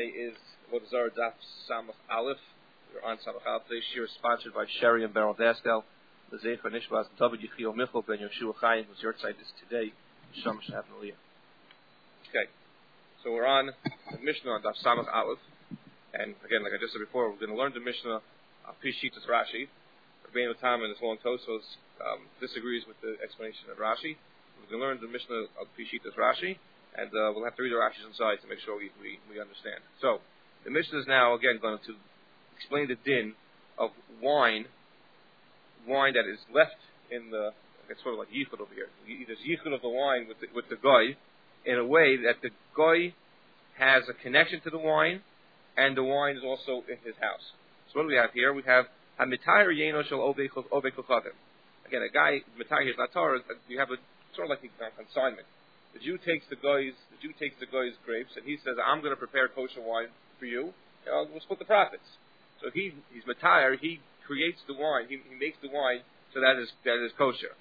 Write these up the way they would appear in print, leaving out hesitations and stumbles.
Today is Vodazar Daf Samach Aleph. We're on Samach Aleph. Today's shir is sponsored by Sherry and Beryl Daskel. The Zecher Nishbaz and David Yechiel Michel Ben Yeshua Chaim, whose yard site is today. Sham Shafin Aliyah. Okay, so we're on the Mishnah on Daf Samach Aleph. And again, like I just said before, we're going to learn the Mishnah of Pishitas Rashi. Rabbeinu Tam in his long Tosos disagrees with the explanation of Rashi. We're going to learn the Mishnah of Pishitas Rashi. And we'll have to read the Rashis inside to make sure we understand. So, the Mishnah is now, again, going to explain the din of wine that is left in the, it's sort of like yichud over here. There's yichud of the wine with the goy in a way that the goy has a connection to the wine, and the wine is also in his house. So what do we have here? We have hamitayir yeno shel ovei kochadim. Again, a guy, mitayir is not Torah, you have a sort of like a consignment. The Jew takes the guy's grapes, and he says, "I'm going to prepare kosher wine for you. We'll split the profits." So he's matayir. He creates the wine. He makes the wine so that is kosher.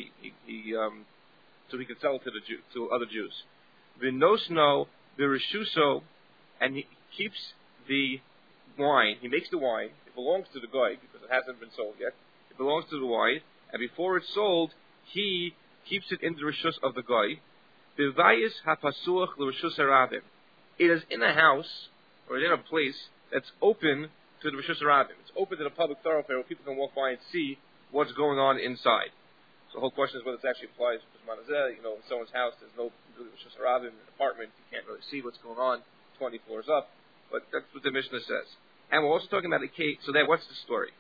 So he can sell it to other Jews. V'nosno v'rishuso, and he keeps the wine. He makes the wine. It belongs to the guy because it hasn't been sold yet. It belongs to the wine, and before it's sold, he keeps it in the rishus of the guy. It is in a house or in a place that's open to the Rishus Harabim. It's open to the public thoroughfare where people can walk by and see what's going on inside. So the whole question is whether it actually applies to in someone's house. There's no Rishus Harabim in an apartment. You can't really see what's going on 20 floors up. But that's what the Mishnah says. And we're also talking about a case. So then, what's the story?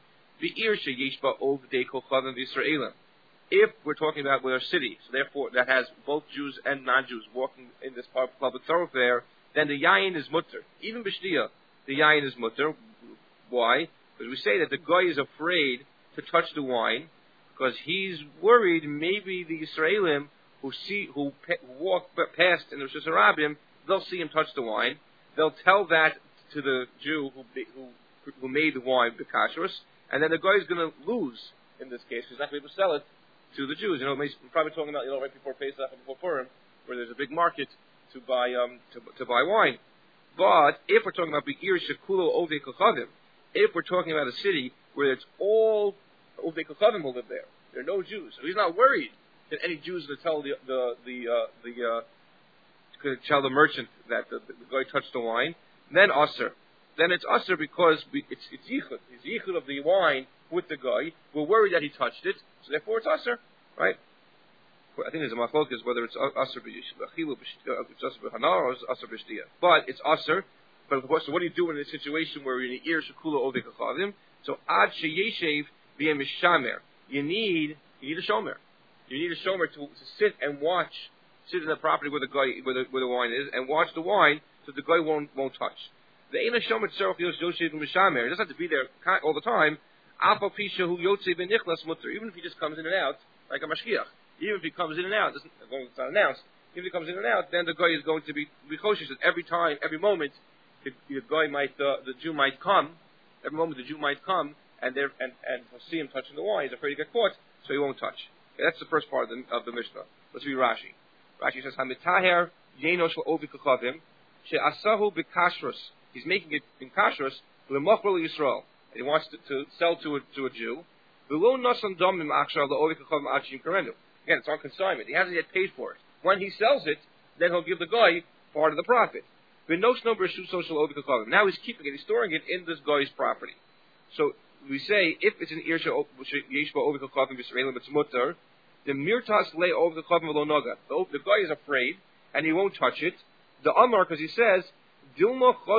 If we're talking about with a city, so therefore that has both Jews and non-Jews walking in this public thoroughfare, then the yayin is mutter. Even b'shtiya, the yayin is mutter. Why? Because we say that the guy is afraid to touch the wine because he's worried maybe the Yisraelim who walk past in the Rishus Harabim, they'll see him touch the wine. They'll tell that to the Jew who made the wine b'kashrus, and then the guy is going to lose in this case. He's not going to be able to sell it to the Jews. We're probably talking about right before Pesach and before Purim, where there's a big market to buy wine. But if we're talking about Be'ir Shekulo Ovei Kochadim, if we're talking about a city where it's all Ovei Kochadim will live there, there are no Jews, so he's not worried that any Jews will tell tell the merchant that the guy touched the wine. Then it's usher because it's yichud. It's yichud of the wine with the guy. We're worried that he touched it, so therefore it's usher, right? I think there's a machlokas whether it's usher b'chilu b'hana or usher b'shtiyah. But it's usher. But of course, so what do you do in a situation where you're in the ear shekula ovei kachadim? So ad sheyeshev v'yem mishamer. You need a shomer. You need a shomer to sit and sit in the property where the wine is, and watch the wine so the guy won't touch. The ena shomer tzarich yoshev mishamer. It doesn't have to be there all the time. Even if he just comes in and out, like a mashgiach. Even if he comes in and out, it's not announced. Even if he comes in and out, then the guy is going to be cautious that every time, every moment, the Jew might come. Every moment the Jew might come, and he'll see him touching the wine. He's afraid to get caught, so he won't touch. Okay, that's the first part of the Mishnah. Let's read Rashi. Rashi says, "Hamitaher yeno shel ovi kachavim she'asahu b'kashrus." He's making it in kashrus l'machbar Yisrael. And he wants to sell to a Jew. Again, it's on consignment. He hasn't yet paid for it. When he sells it, then he'll give the guy part of the profit. Now he's keeping it. He's storing it in this guy's property. So we say if it's an irsha yeshba over kachavim b'Yisraelim it's mutter. The mirtas lay over the kachavim v'lo naga. The guy is afraid and he won't touch it. The Amar, because he says. Maybe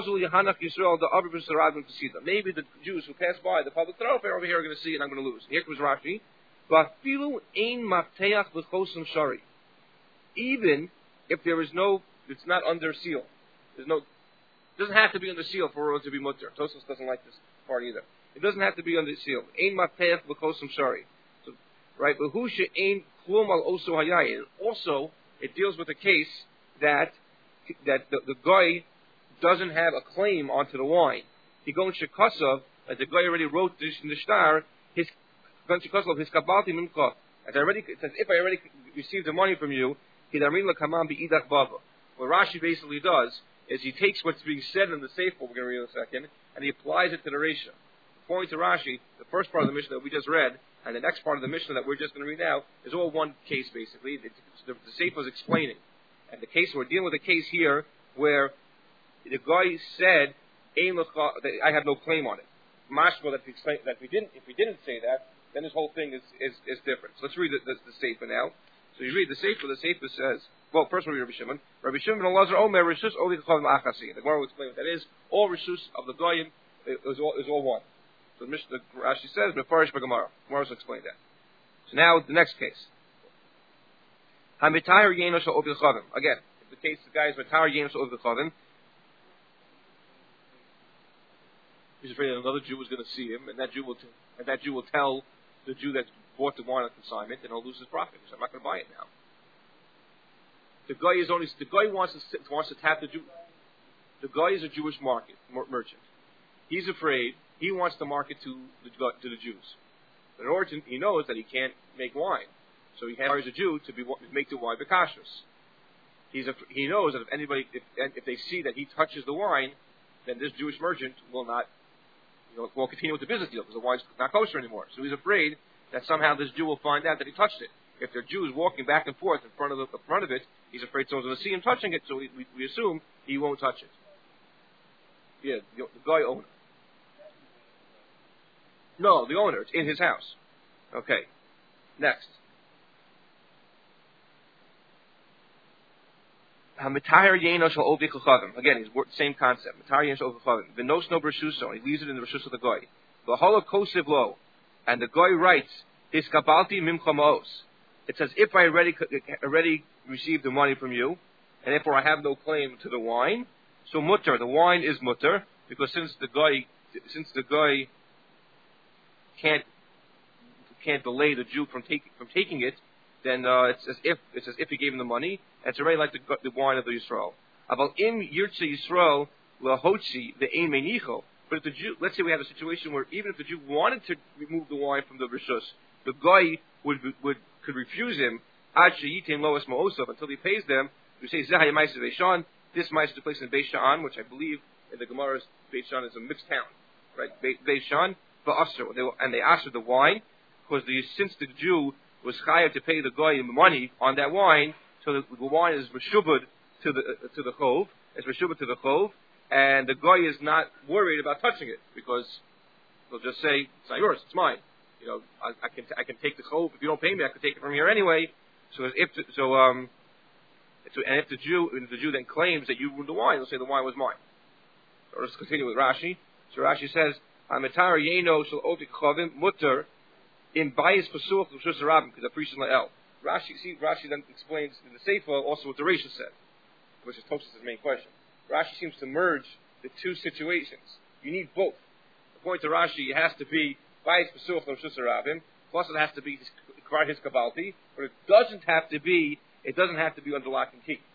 the Jews who pass by the public thoroughfare over here are going to see it and I'm going to lose. Here comes Rashi. Even if there is it's not under seal. It doesn't have to be under seal for it to be mutter. Tosfos doesn't like this part either. It doesn't have to be under seal. So, right? Also, it deals with a case that the guy doesn't have a claim onto the wine. He goes shekasov, as the guy already wrote this in the star, his kabalti mincha. It says, if I already received the money from you, hidarin lakaman beidach bava. What Rashi basically does is he takes what's being said in the Sefer, we're going to read in a second, and he applies it to the Reisha. According to Rashi, the first part of the Mishnah that we just read, and the next part of the Mishnah that we're just going to read now, is all one case, basically. The Sefer is explaining. And the case, we're dealing with a case here where the guy said, I have no claim on it. Mashma, that if we didn't say that, then this whole thing is different. So let's read the Sefer now. So you read the Sefer says, well, first we'll read Rabbi Shimon. Rabbi Shimon ben Elazar Omer, Rishus Oli Kachavim Achasi. The Gemara will explain what that is. All Rishus of the Goyim is all one. So the Rashi says, Mefarish B'Gemara. Gemara will explain that. So now the next case. HaMitayir Yeno Shal Ovi Kachavim. Again, if the case, the guy is Mitayir Yeno Shal Ovi Kachavim, he's afraid that another Jew is going to see him, and that Jew will tell the Jew that bought the wine on consignment, and he'll lose his profit. He says, I'm not going to buy it now. The guy wants to tap the Jew. The guy is a Jewish merchant. He's afraid. He wants to market to the Jews. But in order to, he knows that he can't make wine, so he hires a Jew to make the wine bekashrus. He knows that if they see that he touches the wine, then this Jewish merchant will not, won't continue with the business deal because the wine's not kosher anymore. So he's afraid that somehow this Jew will find out that he touched it. If there are Jews walking back and forth in front of it, he's afraid someone's going to see him touching it, so we assume he won't touch it. Yeah, the guy owner. No, the owner. It's in his house. Okay. Next. HaMitayir Yeno Shal Ovi Kachavim. Again, same concept. Mitayir Yeno Shal Ovi Kachavim. V'nos no b'Reshuso. He leaves it in the Reshus of the guy. V'holo kosiv lo. And the guy writes, His kabalti mimcha ma'os. It says, if I already received the money from you, and therefore I have no claim to the wine, so mutter, the wine is mutter, because since the guy can't delay the Jew from taking it, then it's as if he gave him the money, and it's already like the wine of the Yisrael. About im yirtze Yisrael lahotzi the ein menicho. But if the Jew, let's say we have a situation where even if the Jew wanted to remove the wine from the rishus, the guy could refuse him ad sheyitin loas ma'osav until he pays them. We say zeh ma'aser Beishan. This ma'aser took place in Beishan, which I believe in the Gemara's Beishan is a mixed town, right? Beishan, and they asked for the wine because since the Jew was chayav to pay the guy money on that wine, so the wine is meshubad to the chov, and the guy is not worried about touching it because they'll just say it's not yours, it's mine. I can take the chov. If you don't pay me, I can take it from here anyway. If the Jew then claims that you ruined the wine, they'll say the wine was mine. So let's continue with Rashi. So Rashi says, "Amitar yeno shel otik chavim mutter in bayis pasuch l'shus harabim because the priest la'el." Rashi then explains in the Sefer also what the Reisha said, which is Tosafos' main question. Rashi seems to merge the two situations. You need both. According to Rashi, it has to be bayis pasuch l'shus harabim, plus it has to be his kabalti, but it doesn't have to be under lock and key.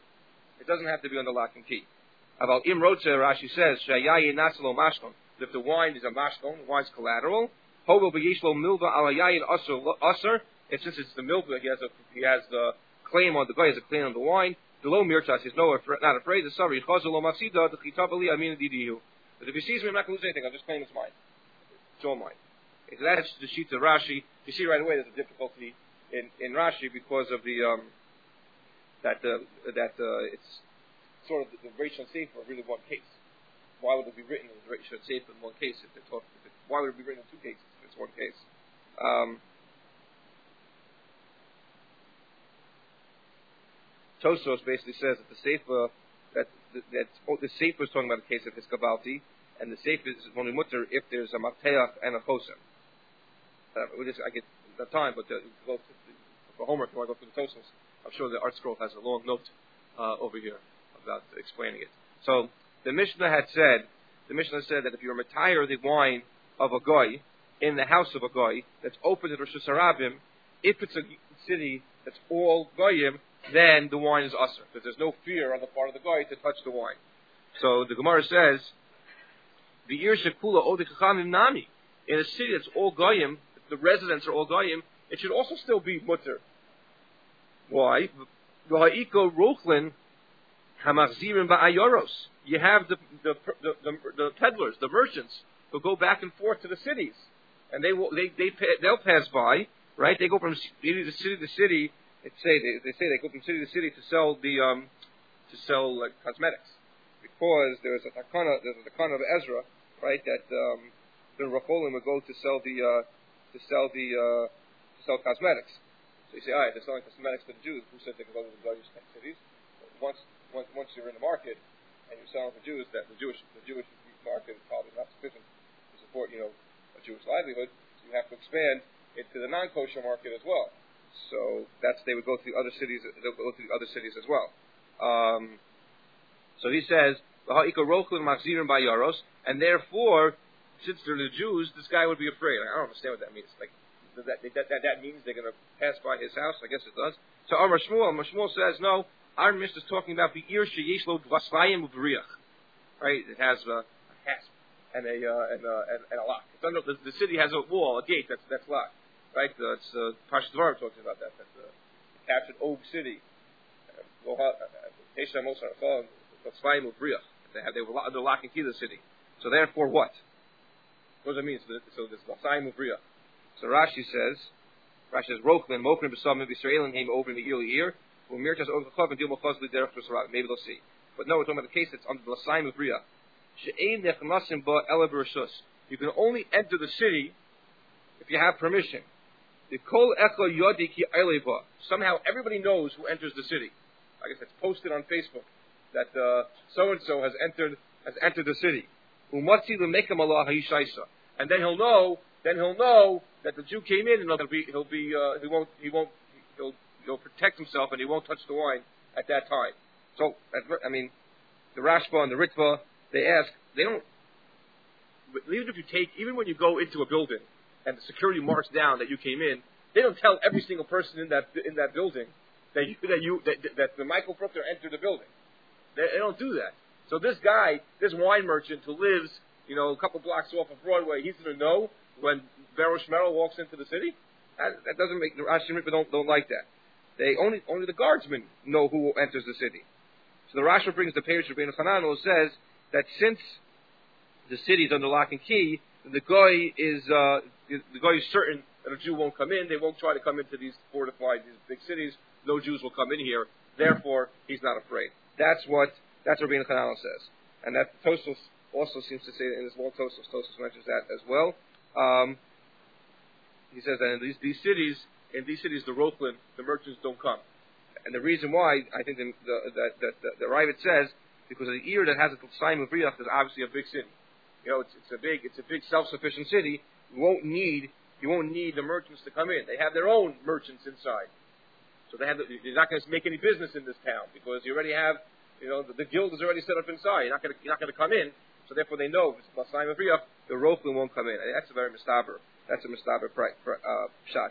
About Imrotze, Rashi says, Shayayi Nasalo Mashkon. If the wine is a mashkon, the wine's collateral, Hovel B'Yishlo Milva Alayayin Usser. If since it's the milva, he has the claim on the guy has a claim on the wine. The low mirtas is not afraid. The sorry Chazalo Masida the Chitabali Amin Didihu. But if he sees me, I'm not going to lose anything. I'll just claim it's mine. It's all mine. If that's the sheet of Rashi. You see right away there's a difficulty in Rashi because of the it's sort of the Reish and Sefer are really one case. Why would it be written in the Reish and Sefer in one case why would it be written in two cases if it's one case? Tosafos basically says that the Sefer the Sefer is talking about a case of Hiskabalti, and the Sefer is only mutter if there's a Mateach and a Chosem. I get the time, but for homework, when I go through the Tosafos, I'm sure the Art Scroll has a long note over here about explaining it. So the Mishnah said that if you're retire the wine of a goy in the house of a goy that's open to the Rosh Hashanah, if it's a city that's all goyim, then the wine is usher because there's no fear on the part of the goy to touch the wine. So the Gemara says, "V'ir shekula odi chachamim nami." In a city that's all goyim, the residents are all goyim, it should also still be mutter. Why? V'ha'iko rochlin Hamachzirim ba'ayoros. You have the peddlers, the merchants, who go back and forth to the cities, and they'll pass by, right? They go from city to city. They say they go from city to city to sell cosmetics, because there's a takana of Ezra, right? That the Racholim would go to sell cosmetics. So you say, all right, they're selling cosmetics to the Jews. Who said they can go to the Jewish cities? Once you're in the market and you're selling to Jews, that the Jewish market is probably not sufficient to support, a Jewish livelihood. So you have to expand into the non-kosher market as well. So they would go to the other cities. They'll go to the other cities as well. So he says, and therefore, since they're the Jews, this guy would be afraid. I don't understand what that means. Like that means they're going to pass by his house. I guess it does. So Amar Shmuel says, no. Our Mishnah is talking about the ir sheyesh lo dvaslayim uvriach. Right? It has a hasp and a lock. The city has a wall, a gate that's locked. Right? It's Parshas Dvarim talking about that. That's the captured Og city. They were under lock and key to the city. So therefore, what? What does it mean? So this Lasayim Uvriach. So Rashi says, Rochman, Mokrim, Besamim, Israelim, came over in the ear. Maybe they'll see. But no, we're talking about the case that's under the Lasayim Uvriach. You can only enter the city if you have permission. Somehow everybody knows who enters the city. I guess it's posted on Facebook that so and so has entered the city. And then he'll know that the Jew came in, and he'll protect himself, and he won't touch the wine at that time. So the Rashba and the Ritva, even when you go into a building and the security marks down that you came in, they don't tell every single person in that building that the Michael Fruchter entered the building. They don't do that. So this guy, this wine merchant who lives, a couple blocks off of Broadway, he's going to know when Baruch Merrill walks into the city. That doesn't make the Rashi and Ritva don't like that. They only the guardsmen know who enters the city. So the Rashi brings the page of Rabbeinu Hanan, who says that since the city is under lock and key, the guy is certain that a Jew won't come in. They won't try to come into these fortified, these big cities. No Jews will come in here. Therefore, he's not afraid. That's what Rabbeinu Hanan says, and that Tosfos also seems to say in his long Tosfos mentions that as well. He says that in these cities, the Rochlin, the merchants don't come, and the reason why I think the Ravid says because of the ear that has a Lasayim Uvriach is obviously a big city. It's a big self-sufficient city. You won't need the merchants to come in. They have their own merchants inside, so you're not going to make any business in this town because you already have. The guild is already set up inside. You're not going to come in, so therefore they know if it's Lasayim Uvriach, the Rochlin won't come in. And that's a very mistaber. That's a mistaber shot.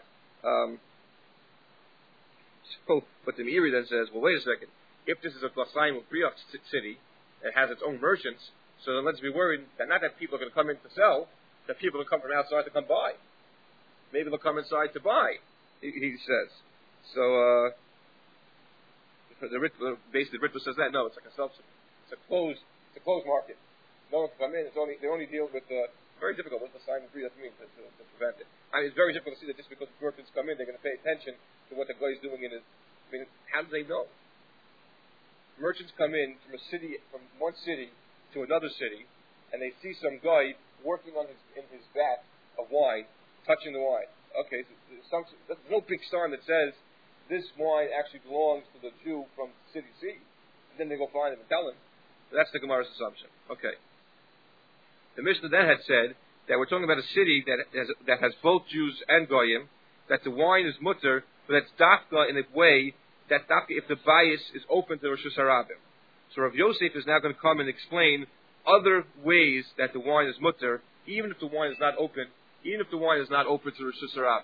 But the Meiri then says, well, wait a second. If this is a Lasayim Uvriach city that has its own merchants, so then let's be worried that not that people are going to come in to sell, that people will come from outside to come buy. Maybe they'll come inside to buy. He says. So. The Ritva says that no, it's like it's a closed market. No one can come in. They only deal with very difficult. What's the sign of Uvriach mean to prevent it? It's very difficult to see that just because merchants come in, they're going to pay attention to what the guy is doing in his. How do they know? Merchants come in from one city to another city, and they see some guy working in his vat of wine, touching the wine. Okay, so there's no big sign that says this wine actually belongs to the Jew from city C. And then they go find him and tell him. That's the Gemara's assumption. Okay. The Mishnah then had said that we're talking about a city that has both Jews and Goyim, that the wine is mutter, but that's dafka in a way that dafka if the bias is open to Rosh Hashanah. So Rav Yosef is now going to come and explain other ways that the wine is mutter, even if the wine is not open to Rosh Hashanah.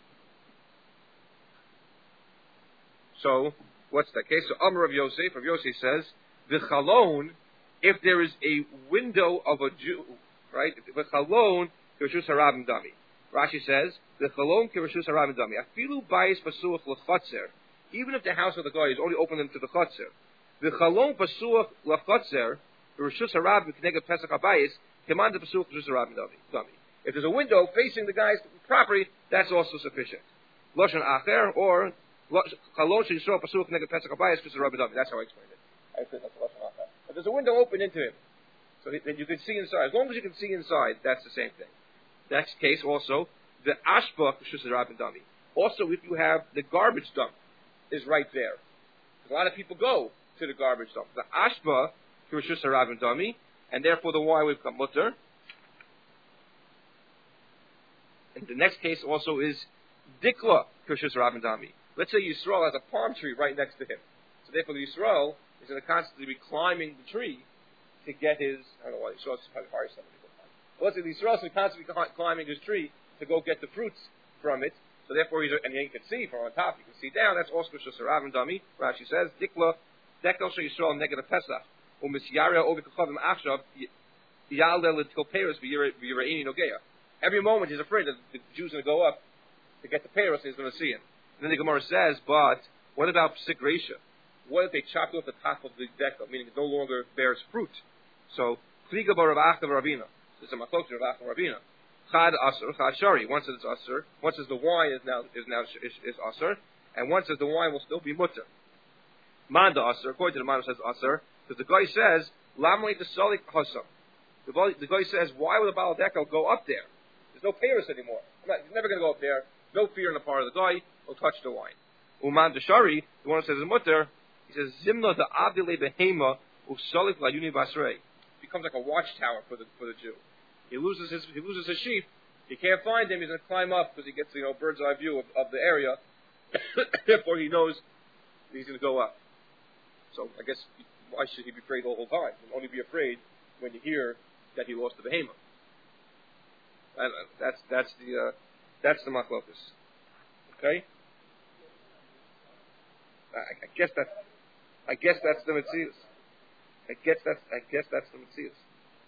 So, what's that case? So, Amar Rav Yosef says, V'chalon, if there is a window of a Jew, right? V'chalon, Kirshus Harabim Dami. Rashi says, V'chalon, Kirshus Harabim Dami. Afilu bayis pasuach l'chotzer. Even if the house of the guy is only open to the chotzer. The chalon pasuach lachotzer, the rishus harab v'kneged pesach habayis, command the pasuach rishus harab dummy. If there's a window facing the guy's property, that's also sufficient. Loshan acher or chalon sheyisrael pasuach k'neged pesach habayis rishus harab dummy. That's how I explained it. I said that's loshan acher. But there's a window open into him, so that you can see inside. As long as you can see inside, that's the same thing. Next case also, the ashba rishus harab dummy. Also, if you have the garbage dump is right there. A lot of people go to the garbage dump. The ashba to rishus harab dummy, and therefore the wine will become mutter. And the next case also is dikla to rishus harab dami. Let's say Yisrael has a palm tree right next to him. So therefore the Yisrael is going to constantly be climbing the tree to get his, I don't know why, Yisrael is probably hire somebody to go climb. Well, let's say the Yisrael is constantly climbing his tree to go get the fruits from it. So therefore, and you can see from on top, you can see down, that's also rishus harab dami. Rashi says, dikla, dekel she Yisrael neged pesach, u'misyara over kachavim achshav, yalde l'til peres v'yiraini nogeya. Every moment he's afraid that the Jew's going to go up to get the peres and he's going to see him. And then the Gemara says, but what about psik reisha? What if they chopped off the top of the dekel, meaning it no longer bears fruit? So, kliga bar Rav Achta Ravina. This is a maklok of Rav Achta Ravina. Chad asur, chad shari. One says it's asur. One says the wine is asur, and one says the wine will still be mutter. Manda asur. According to the man who says asur, because the guy says lamli desalik hasam. The guy says, why would the Baal Dekel go up there? There's no payers anymore. He's never going to go up there. No fear on the part of the guy. He'll touch the wine. Uman Deshari, the one who says it's mutter, he says Zimna the Abdile Behema Usalik La Yuni Basrei. Becomes like a watchtower for the Jew. He loses his sheep. He can't find him. He's going to climb up because he gets bird's eye view of the area. Therefore, he knows he's going to go up. So I guess why should he be afraid the whole time? He can only be afraid when you hear that he lost the behemoth. That's the machlokus. Okay. I guess that's the Metzius. I guess that's the Metzius.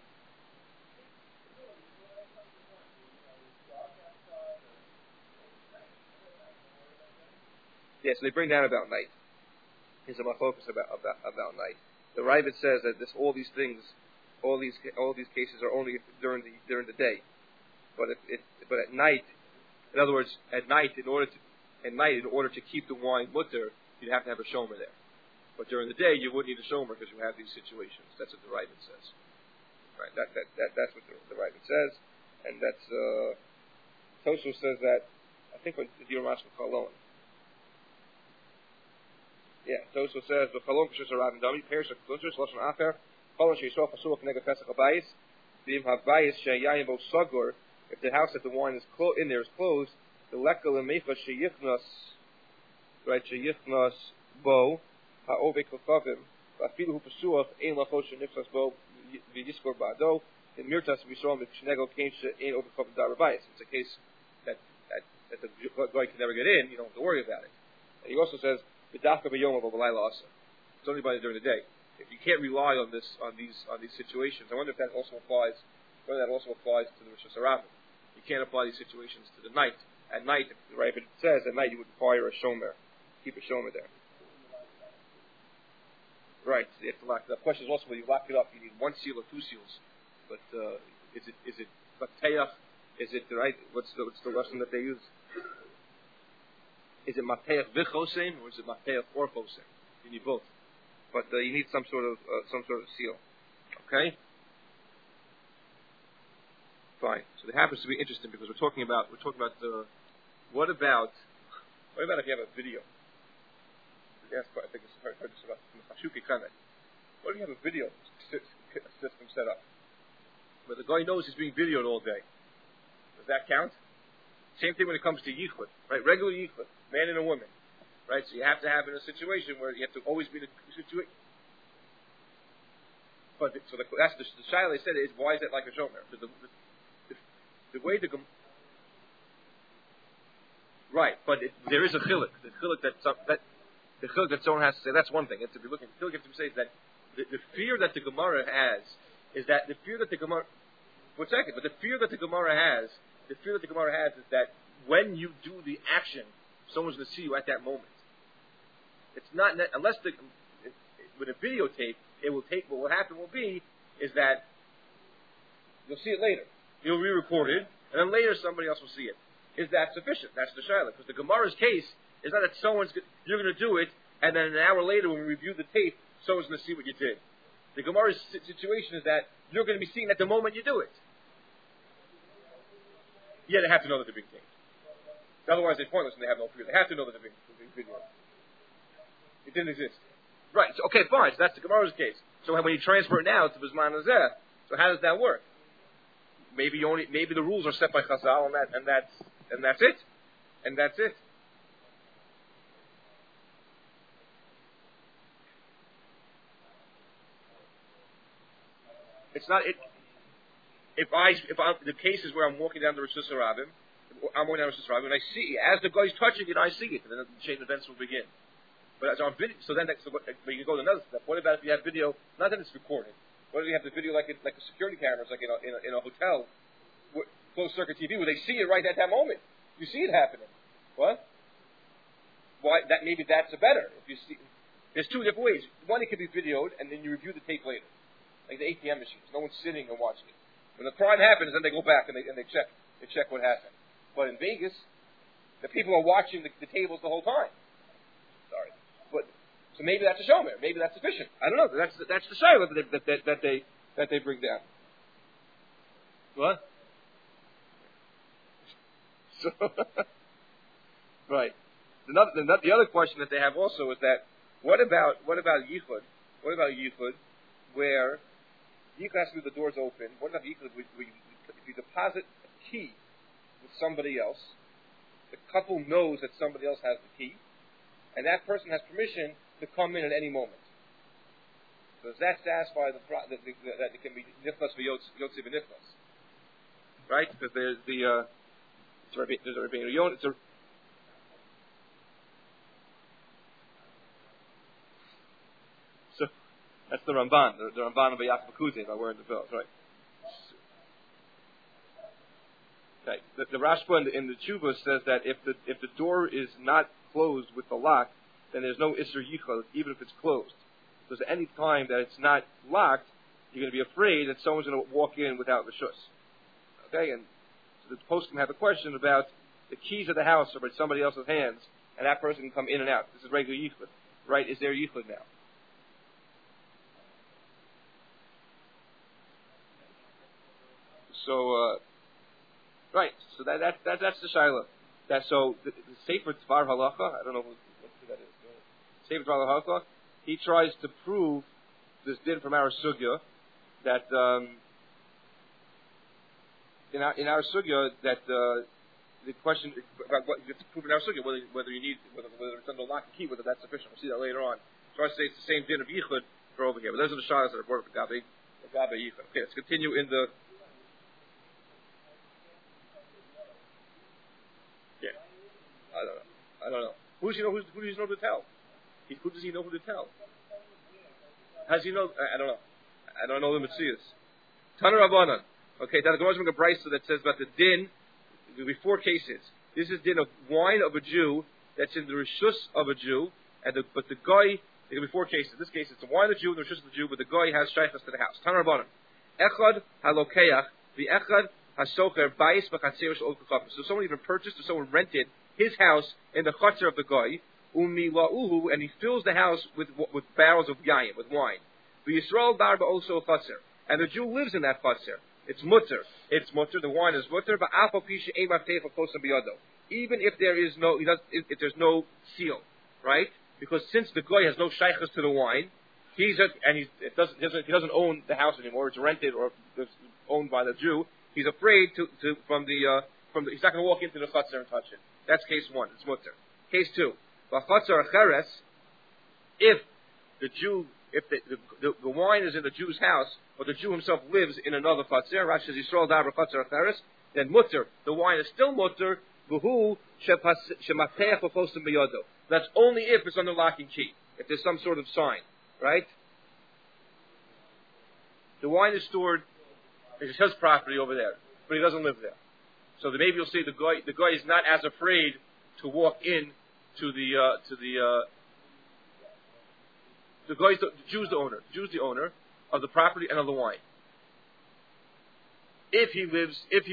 Yes, they bring down about night. Here's a machlokus about night. The Ravid says that all these cases are only during the day, but at night, in other words, at night in order to keep the wine mutter, you'd have to have a shomer there. But during the day, you wouldn't need a shomer because you have these situations. That's what the Ravid says. Right? That's what the Ravid says, and that's Tosfos says that. I think when the Dior Kalon. Yeah, Tosfos says the Kalon Kishus Harab Dami Perish Klushus Lashon Acher Kalon Sheisol Pasuach Neged Pesach Habayis V'im Habayis Sheyayim Bo Sagur. If the house that the wine is in there is closed, the Lekel Emecha Sheyichnas, right? Sheyichnas Bo Ha'ovek Lefavim V'Afilu Hu Pasuach Ein Lachos Shenifsas Bo V'Yiskor Ba'ado in Mirtas V'Yisrael M'Shnego Kein She'ein Ovek Lefavim Darabayis. It's a case that the guy can never get in. You don't have to worry about it. And he also says V'Dafka B'Yom V'Balayla Asa. It's only during the day. If you can't rely on these situations, I wonder if that also applies. Whether that also applies to the rishus harabim. You can't apply these situations to the night. At night, right? But it says at night you would require a shomer, keep a shomer there. Right. So you have to lock it up. The question is also whether you lock it up, you need one seal or two seals. But is it mateyach? Is it right? What's the lesson that they use? Is it mateyach v'chosein or is it mateyach or chosein? You need both. But you need some sort of seal. Okay. Fine. So it happens to be interesting because we're talking about what about if you have a video? I think it's about Hashuki Kanet. What if you have a video system set up where the guy knows he's being videoed all day? Does that count? Same thing when it comes to yichud, right? Regular yichud, man and a woman, right? So you have to have in a situation where you have to always be in a situation. But that's the shaila they said is why is that like a shomer? The way right, but there is a chiluk. The chiluk that someone has to say. That's one thing. It's to be looking. The chiluk to say is that the fear that the Gemara has is that the fear that the Gemara. But the fear that the Gemara has is that when you do the action, someone's going to see you at that moment. It's not unless with a videotape, it will take. What will happen will be is that you'll see it later. You'll re-record it, and then later somebody else will see it. Is that sufficient? That's the shaila. Because the Gemara's case is not that you're going to do it, and then an hour later when we review the tape, someone's going to see what you did. The Gemara's situation is that you're going to be seeing at the moment you do it. Yeah, they have to know that they're being taped. Otherwise, they're pointless and they have no fear. They have to know that they're being videoed. It didn't exist. Right. So, okay, fine. So that's the Gemara's case. So when you transfer it now to Bisman Hazeh, so how does that work? Maybe the rules are set by Chazal, and that's it. And that's it. It's not it. If the cases where I'm walking down the Rosh Hashanah, I'm walking down Rosh Hashanah, and I see, as the guy's touching it, I see it, and then the chain events will begin. But as on video, but you can go to another step. What about if you have video? Not that it's recorded. What if you have the video like a security cameras, like in a hotel, closed circuit TV, where they see it right at that moment? You see it happening. What? Why? Maybe that's a better. If you see, there's two different ways. One, it can be videoed, and then you review the tape later, like the ATM machines. No one's sitting and watching it. When the crime happens, then they go back and they check what happened. But in Vegas, the people are watching the tables the whole time. Sorry, but so maybe that's a shomer. Maybe that's sufficient. I don't know. That's the shayla that they bring down. What? So right. The other question that they have also is that what about yichud? What about yichud where yichud has to do the doors open? What about yichud where if you deposit a key with somebody else, the couple knows that somebody else has the key, and that person has permission to come in at any moment. So does that satisfy that it can be niflas v'yotzi v'niflas? Right? Because there's a Rabbeinu Yonah. So that's the Ramban. The Ramban of Yaakov Akutev by wearing the belt, right? Okay. The Rashba in the Tshuva says that if the door is not closed with the lock, then there's no Isser Yichud, even if it's closed. Because at any time that it's not locked, you're going to be afraid that someone's going to walk in without Rishus. Okay, and so the post can have a question about the keys of the house are in somebody else's hands, and that person can come in and out. This is regular Yichud, right? Is there Yichud now? So, right. So that's the shaila. The Sefer Tvar Halacha. I don't know who that is. Sefer Tvar Halacha. He tries to prove this din from our sugya that in our sugya that the question about what you have to prove in our sugya whether it's under lock and key, whether that's sufficient. We'll see that later on. So I say it's the same din of yichud for over here. But those are the shalas that are brought up Gabe yichud. Okay, let's continue in the. Yeah, I don't know. Who does he know? Who does he know to tell? Who does he know who to tell? How does he know? I don't know. I don't know the Metzias. Taner Rabbanan. Okay, now the Gemara is making a brisa that says about the din. There will be 4 cases. This is din of wine of a Jew that's in the rishus of a Jew, but the guy. There will be 4 cases. In this case, it's the wine of the Jew and the rishus of the Jew, but the guy has shaychus to the house. Taner Rabbanan. Echad halokeach v'echad hasocher bayis b'chatzir shel okukafim. So someone even purchased or someone rented his house in the chutzner of the guy. And he fills the house with barrels of yayin, with wine. V'Yisrael darba also a chutzner, and the Jew lives in that chutzner. It's mutter. The wine is mutter. Even if there is if there's no seal, right? Because since the guy has no shaychus to the wine, he doesn't own the house anymore. It's rented or it's owned by the Jew. He's afraid he's not going to walk into the chutzner and touch it. That's case 1. It's mutter. Case 2. If the wine is in the Jew's house, but the Jew himself lives in another chutzner, Rashi says Yisrael davar chutzner acheres, then mutter. The wine is still mutter. V'hu shemapeach v'chosim b'yodo. That's only if it's under lock and key. If there's some sort of sign, right? The wine is stored. It's his property over there, but he doesn't live there. So maybe you'll see the guy is not as afraid to walk in to the The Jew's the owner. The Jew's the owner of the property and of the wine. If he lives,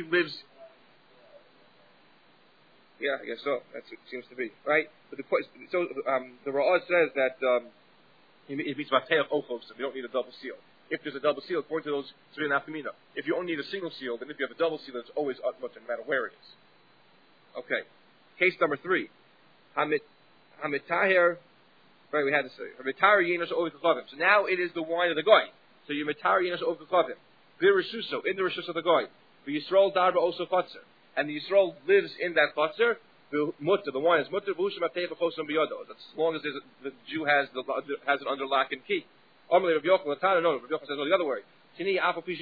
yeah, I guess so. That's what it seems to be, right? But the Ra'ad says that it means Mateach Ochos. You don't need a double seal. If there's a double seal, according to those Tzvi Nafkamina, if you only need a single seal, then if you have a double seal, it's always much, no matter where it is. Okay. Case number 3. Hamitahir. Right, we had this. Hamitahir Yenos Ovekachavim. So now it is the wine of the guy. So you Mitahir Yenos Ovekachavim. Virisuso, in the Rishus of the guy. Yisrael Darba also Fatzer. And the Yisrael lives in that Fatzer. The wine is mutter. As long as the Jew has it under lock and key. No, Rabbi Yochanan says the other way. Even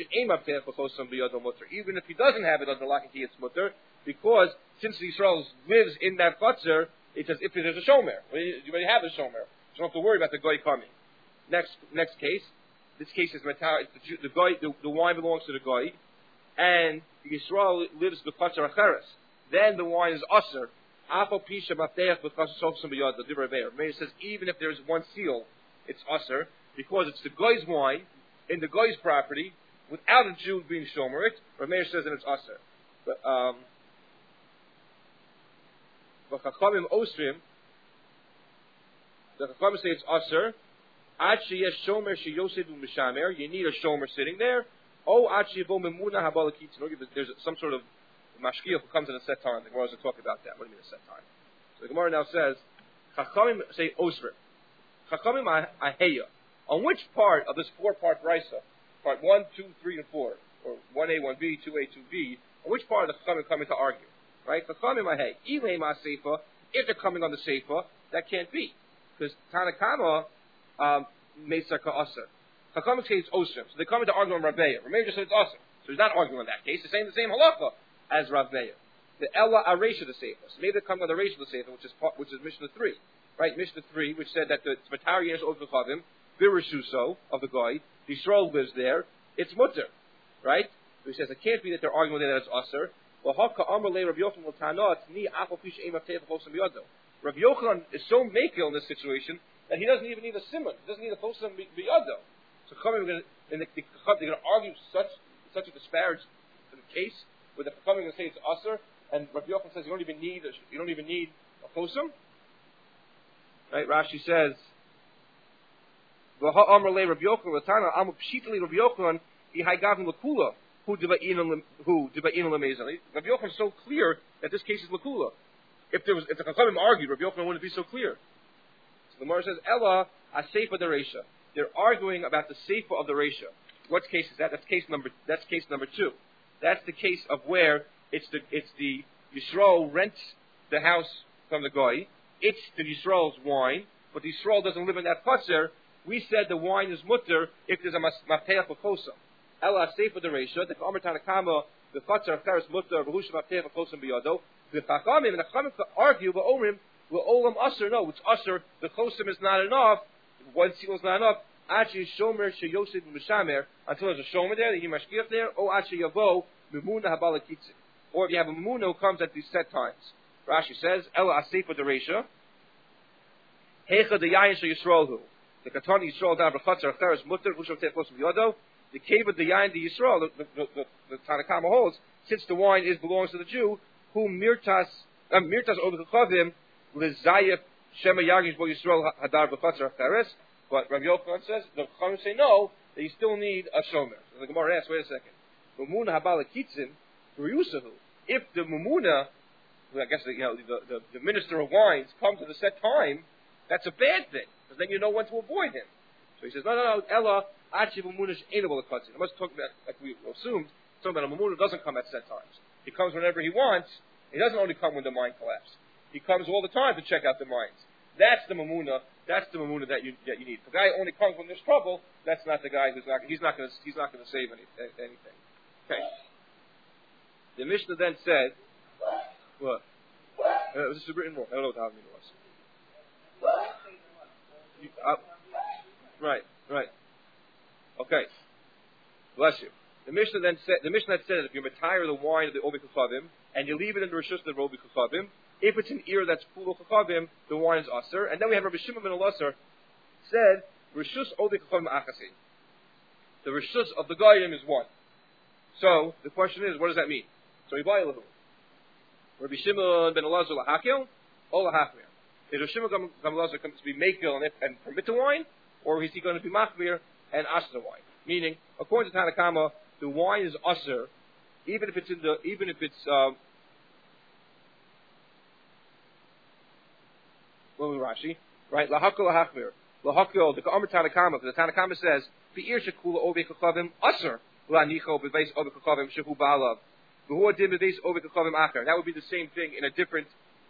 if he doesn't have it under lock and key, it's mutter, because since the Yisrael lives in that Fatzer, it's as if there's a shomer. You already have a shomer. You don't have to worry about the guy coming. Next case. This case is the wine belongs to the guy, and the Yisrael lives the Fatzer Acheres. Then the wine is usher. The Meir says even if there is one seal, it's usher, because it's the guy's wine in the guy's property without a Jew being shomer it. Rav Meir says that it's usher. But Chachamim Osrim, the Chachamim say it's usher. Ad sheyesh shomer sheyosed u'mishamer. You need a shomer sitting there. Oh, ad sheyevo memuna habalakitzin. There's some sort of mashkiach who comes in a set time. The Gemara doesn't talk about that. What do you mean a set time? So the Gemara now says, Chachamim say Osrim. Chachamim aheya. On which part of this 4-part brisa, part 1, 2, 3, and 4, or 1a, 1b, 2a, 2b, on which part of the Chachamim coming to argue? Right? Chachamim ahey. Ilay ma seifa. If they're coming on the seifa, that can't be, because Tanakama Meisar Ka'asar. Chachamim say it's Osrim. So they're coming to argue on Rav Meir. Rav Meir just said it's Osrim. So he's not arguing on that case. He's saying the same halacha as Rav Meir. The Ella Aresha the Seifa. So maybe they're coming on the Aresha the Seifa, which is Mishnah 3. Right? Mishnah 3, which said that the Tzmatar Yesh Ovechavim, Birushuso of the guy, the Yisrael lives there, it's mutter. Right? So he says it can't be that they're arguing that it's Osir. Rav Yochanan is so makil in this situation that he doesn't even need a simon. He doesn't need a chosam biyado. So they're going to argue such a disparage case where they're going to say it's usher, and Rabbi Yochanan says you don't even need a chosam. Right? Rashi says, Rabbi Yochanan Rabbi Yochanan is so clear that this case is lakula. If the Chachamim argued, Rabbi Yochanan wouldn't be so clear. So the Gemara says, Ella aseifa the reisha. They're arguing about the seifa of the reisha. What case is that? That's case number 2. That's the case of where it's the Yisrael rents the house from the guy. It's the Yisrael's wine, but the Yisrael doesn't live in that patzer. We said the wine is mutter if there's a mafteach v'chosam. Ella aseifa the reisha. The Amar Tanakama the patzer acheres mutter v'husha mafteach v'chosam biyado. The Chachamim argue, but Omrim will olam usher. No, it's usher. The chosam is not enough. One seal is not enough. Actually, shomer sheyosid mishamer until there's a shomer there, the yimashkiach there. Or actually yavo mimuna habalakitzin. Or if you have a mimuna who comes at these set times. Rashi says, Ella aseifa dereisha. Hecha the yayin sheyisraelhu. The katani yisrael down b'chatzer acheres mutter v'sham te'chosam yodo. The cave of the yayin the Yisrael. The Tanakama holds since the wine belongs to the Jew. Who mirtas over the chavim lezayef shema yagish bo Yisrael hadar b'chatzer acheres. But Rabbi Yochanan says the chavim say no, that you still need a shomer. So the Gemara asks, wait a second. Mumuna habalakitzin riyusahu. If the mumuna, I guess the minister of wines, comes to the set time, that's a bad thing because then you know when to avoid him. So he says no. Ella achi mumuna she'enable lekatzin. I must talk about like we assumed. Talking about a mumuna doesn't come at set times. He comes whenever he wants. He doesn't only come when the mine collapses. He comes all the time to check out the mines. That's the mamuna. That's the mamuna that you need. If the guy only comes when there's trouble, that's not the guy he's not going to save anything. Okay. The Mishnah then said, what? This is written wrong. I don't know what the Havamina was. Right. Okay. Bless you. The Mishnah then said that if you retire the wine of the Obi Chachavim and you leave it in the Rishus of the Obi Chachavim, if it's an ear that's full of Chachavim, the wine is Aser. And then we have Rabbi Shimon ben Elazar said Rishus Ovei Kachavim Achasi. The Rishus of the Goyim is one. So, the question is, what does that mean? So, Ibayilahu. Rabbi Shimon ben Elazar lahakil, or lahachmir. Is Rabbi Shimon ben Elazar going to be makil and permit the wine, or is he going to be machmir and asr the wine? Meaning, according to Tanakama, the wine is asr, even if it's Rashi, right? Lahakil lahachmir. Lahakil, the Amr Tanakama, because the Tanakama says, Be'ir shekula ovei kachavim asr, la'nicho beveis ovei kachavim shehu ba'alav. That would be the same thing in a different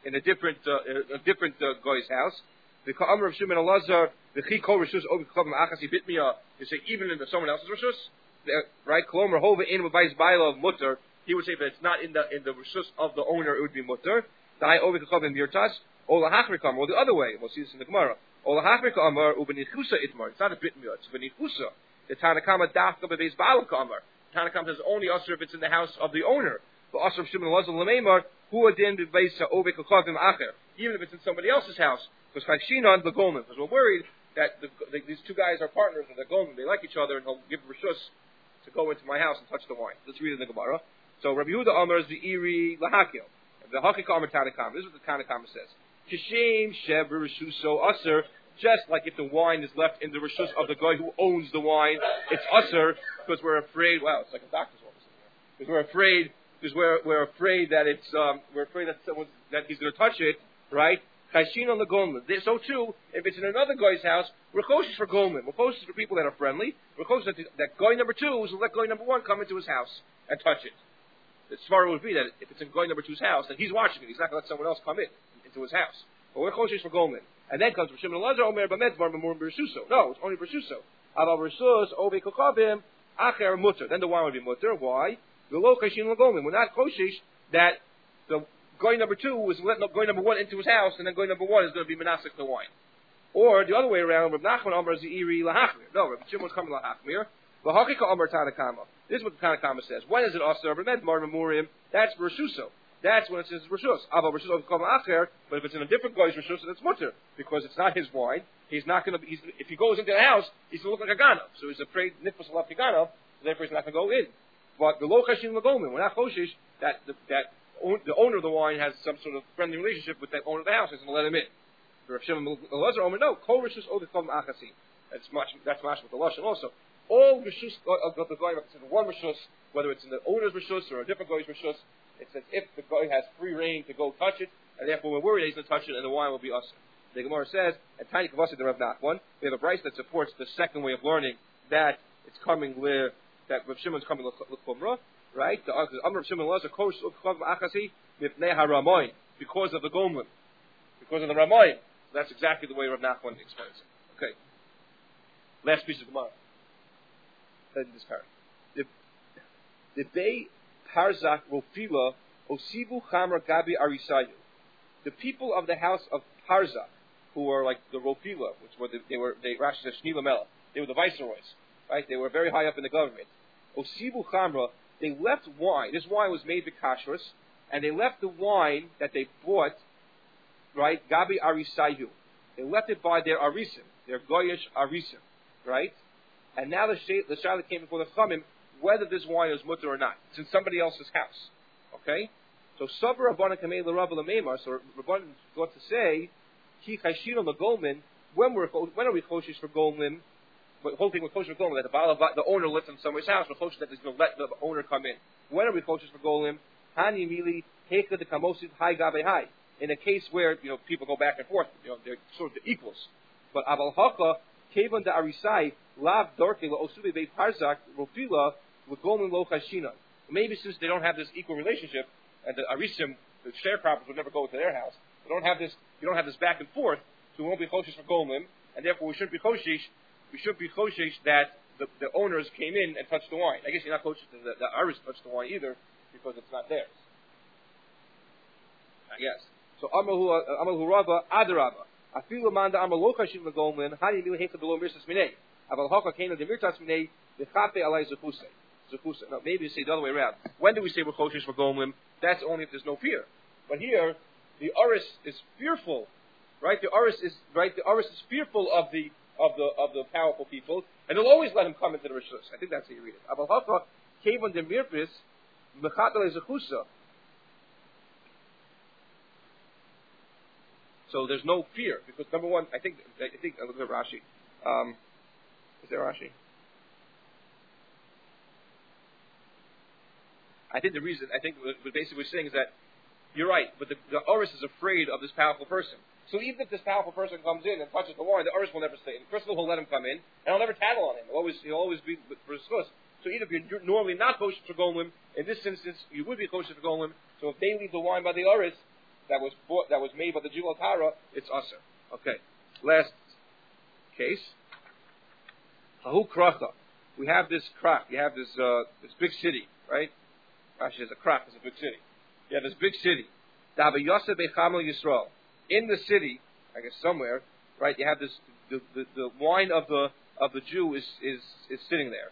guy's house. The Ka'amr of Shimon Elazar, the Chikol Rishus Ovi Kachavim Achasi Bitmiya, you say even in someone else's Rishus, right? Kolomer Hova in Vayis Baila of Mutter, he would say that it's not in the Rishus of the owner, it would be Mutter. The Hai Ovi Kachavim Yirtas, Ola Hachri Kamar, or the other way, we'll see this in the Gemara. Ola Hachri Kamar, Ubenichusa Itmar, it's not a Bitmiya, it's Ubenichusa. The Tanakama Dafka Beveis Baila Kamar. Tanakam says only usher if it's in the house of the owner. But usher of Shimon Elazar Lameimar, who adin b'veisa ovei kachavim acher, even if it's in somebody else's house. Because Chayshinon the Golman, because we're worried that these two guys are partners and they're Golman, they like each other, and he'll give Rishus to go into my house and touch the wine. Let's read it in the Gemara. So Rabbi Yehuda Amar is the Iri Lahakil, the Hakik Amar Tanakam. This is what the Tanakam says. Kishem Shev Rishuso Usher. Just like if the wine is left in the rishus of the guy who owns the wine, it's usher because we're afraid. Wow, it's like a doctor's office in here. Because we're afraid that that he's going to touch it, right? Chayshin on the golman. So too, if it's in another guy's house, we're cautious for golman. We're cautious for people that are friendly. We're cautious that guy number two will let guy number one come into his house and touch it. The svara would be that if it's in guy number two's house, then he's watching it. He's not going to let someone else come into his house. But we're cautious for golman. And then comes Shimon Elazar Omer B'Medvar Memur B'Rishuso. No, it's only B'Rishuso. Aval Rishus Ovei Kochavim Acher Mutter. Then the wine would be Mutter. Why? The Lo Kashin L'Golmin. We're not koshish that the guy number two was letting guy number one into his house, and then guy number one is going to be menasik the wine. Or the other way around, Rav Nachman Omer Zeiri Lahachmir. No, Rav Shimon's coming Lahachmir. V'Hakika Omer Tanakama. This is what the Tanakama says. When is it Aser B'Medvar Memurim? That's B'Rishuso. That's when it says Rishus. But if it's in a different guy's Rishus, then it's Mutter. Because it's not his wine. He's not going to be, if he goes into the house, he's going to look like a Ganav. So he's afraid Nifus will have to Ganav, so therefore he's not going to go in. But the Lo Chashin Lagomin, we're not Choshish, that the owner of the wine has some sort of friendly relationship with that owner of the house, he's going to let him in. The Rav Shimon Elazar Omer, no, Kol Rishus Odechom Achasi. That's much with the Lashon also. All Rishus of the guy represents one Rishus, whether it's in the owner's Rishus or a different guy's Rishus. It's as if the guy has free reign to go touch it, and therefore we're worried he's going to touch it, and the wine will be us. The Gemara says, and Tiny Kavasi the Rav Nachman, we have a Bryce that supports the second way of learning that it's coming that Rav Shimon's coming l'chumra, right? The Amr of Shimon Elazar kosh l'chav achasi mipnei haramoin, because of the Gomer, because of the Ramoin. So that's exactly the way Rav Nachman explains it. Okay. Last piece of Gemara. This paragraph. The Bay Parzak Rofila Osibu Chamar Gabi Arisayu. The people of the house of Parzak, who were like the Rofila, which were they Rashi says Shnila Mela. They were the viceroys, right? They were very high up in the government. Osibu Chamra, they left wine. This wine was made with kashrus, and they left the wine that they bought, right? Gabi Arisayu. They left it by their arisim, their goyish arisim, right? And now the shaila came before the Chamim, whether this wine is mutter or not. It's in somebody else's house. Okay? So Sabra Rabbanan Kamei L'Rav L'Meimar, so Rabbanan got to say, Ki Chayshin L'Golmin, when are we koshish for Golmin? The whole thing with koshish for Golmin, that the owner lives in somebody's house, we're koshish that he's going to let the owner come in. When are we koshish for Golmin? Hani Mili, Heka de Kamosid, Hai Gabe Hai. In a case where, people go back and forth, they're sort of the equals. But Aval Haka, Kevan da Arisai, Lav Dorke, L'Osube Beit Parzak, Rofila, L'Golmin Lo Chashina. Maybe since they don't have this equal relationship, and the Arisim, the sharecroppers would never go into their house. You don't have this back and forth, so we won't be choshish for golem, and therefore we shouldn't be choshish. We should be choshish that the owners came in and touched the wine. I guess you're not choshish that the Aris touched the wine either, because it's not theirs. I guess. So Amahu Rava Adarava. Afilu manda Amalo chashiv legolem. Hani milu heka below mirsas minei. Aval haka kena demirtas minei v'chape alay zechusei. No, maybe you say the other way around. When do we say we're koshish for golem? That's only if there's no fear. But here, the Aris is fearful, right? The Aris is fearful of the of the powerful people, and they'll always let him come into the rishus. I think that's how you read it. Abal Hafa came on the mirpis mechatel ezechusa. So there's no fear because number one, I think look at Rashi. Is there Rashi? I think what basically we're saying is that you're right, but the Oris is afraid of this powerful person. So even if this powerful person comes in and touches the wine, the Oris will never stay. And first of all, he'll let him come in, and he'll never tattle on him. He'll always be for his fuss. So even if you're normally not kosher for golim, in this instance you would be kosher for golim. So if they leave the wine by the Oris that was made by the Jew Tara, it's usher. Okay. Last case. Hahu kracha. We have this krak. You have this big city, right? Actually, there's a krak. It's a big city. You have this big city. In the city, I guess somewhere, right? You have this the wine of the Jew is sitting there.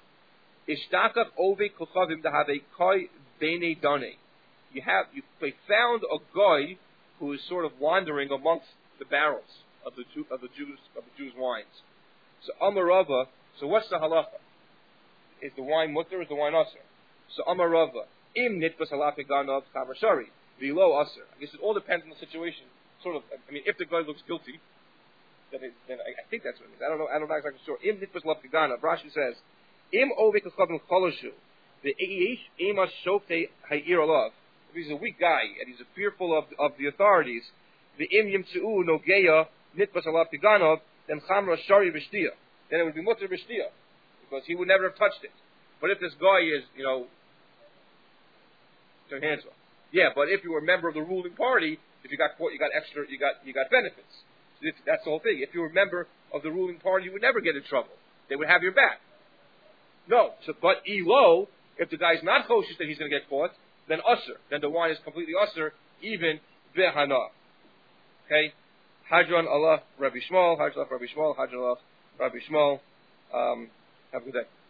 They found a guy who is sort of wandering amongst the barrels of the Jews' wines. So Amarava. So what's the halacha? Is the wine mutter or is the wine usher? So Amarava. Im nitbas halafiganav kavarshari. Below usher. I guess it all depends on the situation. Sort of. I mean, if the guy looks guilty, then I think that's what it means. I'm not exactly sure. Im nitbas halafiganav. Rashi says, Im ovek l'chavim choloshu. The eish ema shofte ha'ir alav. If he's a weak guy and he's fearful of the authorities, the im yimtzeu nogeya nitbas halafiganav, then chamra shari v'shtiya. Then it would be mutter v'shtiya because he would never have touched it. But if this guy is, turn hands off. Yeah, but if you were a member of the ruling party, if you got caught, you got extra, you got benefits. That's the whole thing. If you were a member of the ruling party, you would never get in trouble. They would have your back. No, but elo, if the guy's not kosher that he's going to get caught, then usher. Then the wine is completely usher, even behana. Okay? Hadron Allah Rabbi Shmuel, Hadron Allah Rabbi Shmuel, Hadron Allah Rabbi Shmuel. Have a good day.